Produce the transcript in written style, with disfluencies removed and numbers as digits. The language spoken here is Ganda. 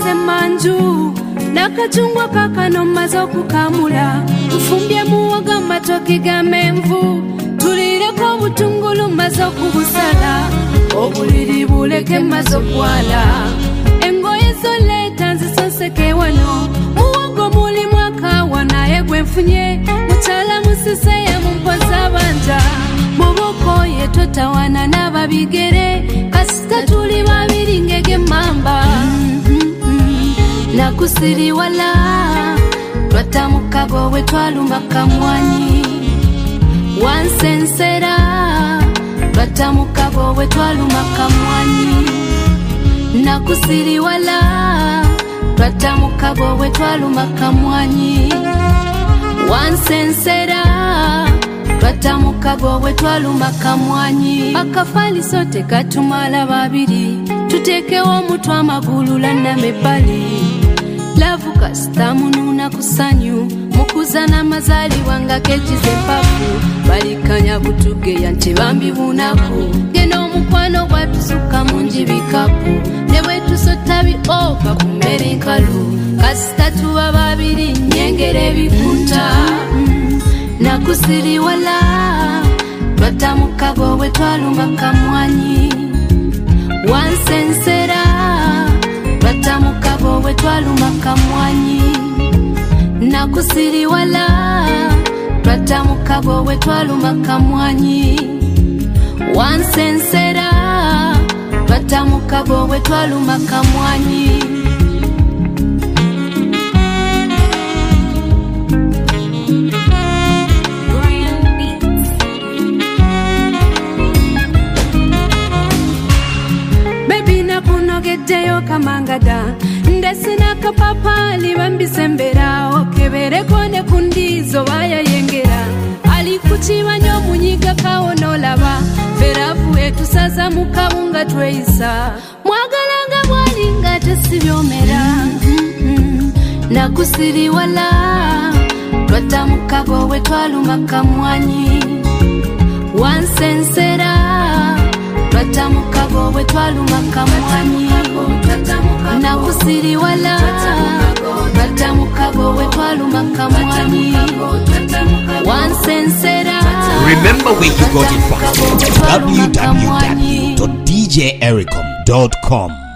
nze manju nakachungwa kakano mazo kukamula tufumbye muwoga matoke ga menvu tulireko butungulu mazo kubusala obuliri buleke mazo kwala engoye zoleta nzisoseke wano muwogo muli mwaka wanaye gwenfunye muchala musise ya mumpoza banja muboko yetu tawana n'ababigere kasita tuli babiri ngege mamba nakusiri wala twatamuka gowe twaluma kamwanyi wansensera twatamuka gowe twaluma kamwanyi nakusiri wala twatamuka gowe twaluma kamwanyi wansensera twatamuka gowe twaluma kamwanyi akafali sote katumala babiri tutekewo mutwa amagulu lannamebali lavu kasita mununa kusanyu mukuzana mazali wanga kejize mpafu balikanya butugeya nti bambi bunaku geno omukwano gwatusuka mungi bikapu ne bwetusotabi ova ku mmere nkalu kasita tuba babiri nyengere bikunta nakusiri wala twatamuka gowe twaluma kamwanyi wansensera twatamuka gowe twaluma kamwanyi nakusiri wala twatamuka gowe twaluma kamwanyi wansensera twatamuka gowe twaluma kamwanyi gedeyo kamangada ndesina kapapali bambisembera okebereko ne kundizo bayayengera alikuchibanyo munyiga kaonolaba ferafu etusaza mukabunga tweisa mwagalanga mwalinga tesibyomera nakusiri wala twatamuka gowe twaluma kamwanyi wansensera twatamuka gowe twaluma kamwanyi nakusiri wala twatamuka gowe twaluma kamwanyi wansensera. Remember where you got it from. www.djericom.com